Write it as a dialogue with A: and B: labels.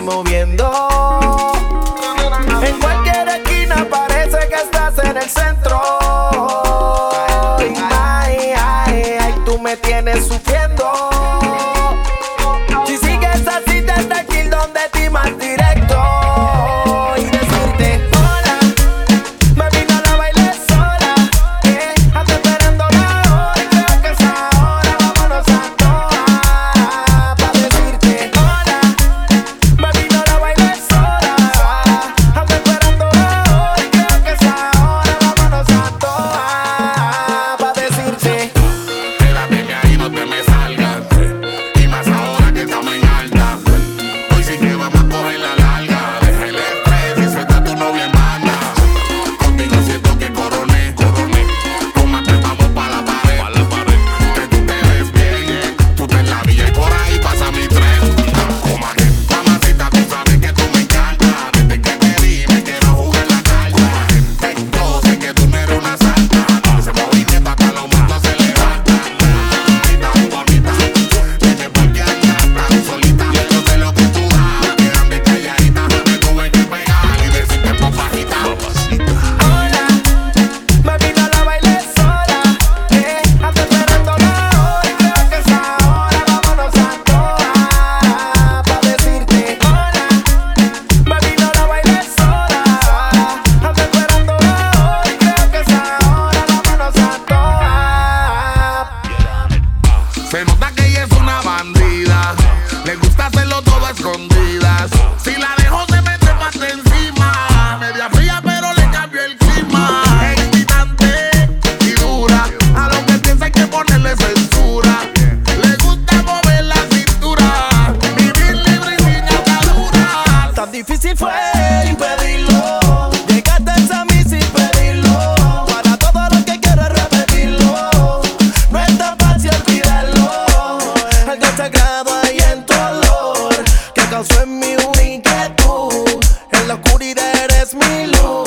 A: moviendo. En cualquier esquina parece que estás en el centro. Ay, ay, ay, tú me tienes sufriendo. Si sigues así desde aquí donde ti más directo. Y decirte hola, baby, no la bailes sola. Ando esperando la hora y creo que es ahora. Vámonos a toa. Pa' decirte hola, baby, no la bailes sola. Ando esperando la hora y creo que es ahora. Vámonos a toa. Pa' decirte
B: quédate que ahí no te me salgas. Y más ahora que estamos en alta. Hoy sí que vamos a coger la larga. Deja el estrés y suelta a tu novia en banda. Contigo siento que coroné. Tómate, vamos pa' la pared. Que tú te ves bien. Tú te en la villa y por ahí pasa mi tren. Cómate, mamacita, tú sabes que tú me encantas. Desde que te vi me quiero jugar la carta. Yo sé que tú no eres una santa. Ese movimiento hasta los muertos se levantan. Ay, tan bonita, tienes por qué andar tan solita. Yo sé lo que tú das, quédate calladita. Me tuve que pegar y decirte en voz bajita.
A: hola, baby, no la bailes sola. Ando esperando la hora y creo que es ahora. Vámonos a toa. Pa' decirte hola, baby, no la bailes sola. Ando esperando la hora y creo que es ahora. Vámonos a toa.
B: Se nota que ella es una bandida. Le gusta hacerlo todo a escondidas. Si la dejo se mete más encima. Media fría pero le cambió el clima. Es excitante y dura. A lo que piensa hay que ponerle censura. Le gusta mover la cintura. Vivir libre y sin ataduras.
A: Tan difícil fue impedirlo. Llegaste a mí sin pedirlo. Para todo lo que quieres repetirlo. No es tan fácil olvidarlo. Algo sagrado hay en tu olor que causó en mí una inquietud. En la oscuridad eres mi luz.